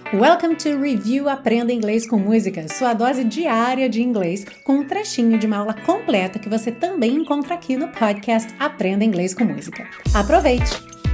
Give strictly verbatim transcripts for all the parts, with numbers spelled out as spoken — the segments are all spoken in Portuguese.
Welcome to Review Aprenda Inglês com Música, sua dose diária de inglês com um trechinho de uma aula completa que você também encontra aqui no podcast Aprenda Inglês com Música. Aproveite!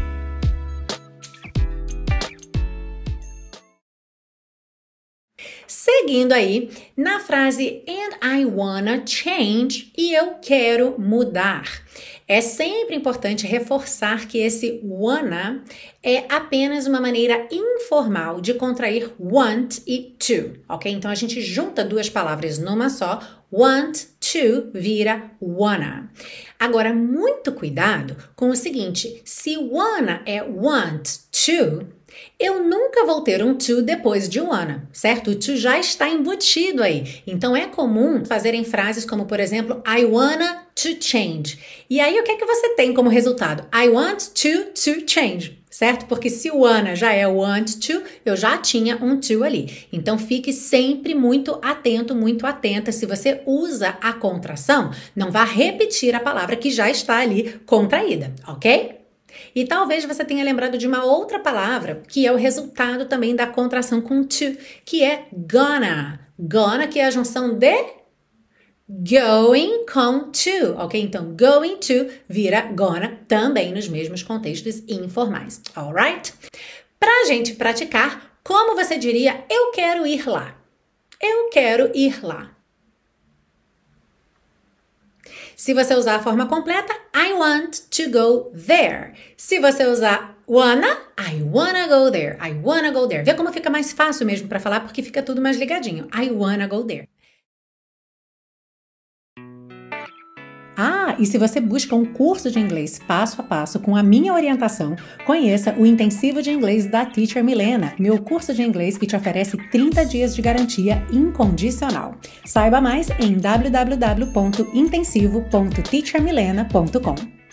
Seguindo aí, na frase and I wanna change, e eu quero mudar. É sempre importante reforçar que esse wanna é apenas uma maneira informal de contrair want e to, ok? Então a gente junta duas palavras numa só, want to vira wanna. Agora, muito cuidado com o seguinte, se wanna é want to, eu nunca vou ter um to depois de wanna, certo? O to já está embutido aí. Então é comum fazerem frases como, por exemplo, I wanna to change. E aí o que é que você tem como resultado? I want to to change, certo? Porque se o wanna já é want to, eu já tinha um to ali. Então fique sempre muito atento, muito atenta. Se você usa a contração, não vá repetir a palavra que já está ali contraída, ok? E talvez você tenha lembrado de uma outra palavra que é o resultado também da contração com to, que é gonna. Gonna, que é a junção de going com to, ok? Então, going to vira gonna também nos mesmos contextos informais, alright? Pra gente praticar, como você diria, eu quero ir lá? Eu quero ir lá. Se você usar a forma completa, I want to go there. Se você usar wanna, I wanna go there. I wanna go there. Vê como fica mais fácil mesmo para falar, porque fica tudo mais ligadinho. I wanna go there. Ah, e se você busca um curso de inglês passo a passo com a minha orientação, conheça o Intensivo de Inglês da Teacher Milena, meu curso de inglês que te oferece trinta dias de garantia incondicional. Saiba mais em w w w ponto intensivo ponto teacher milena ponto com.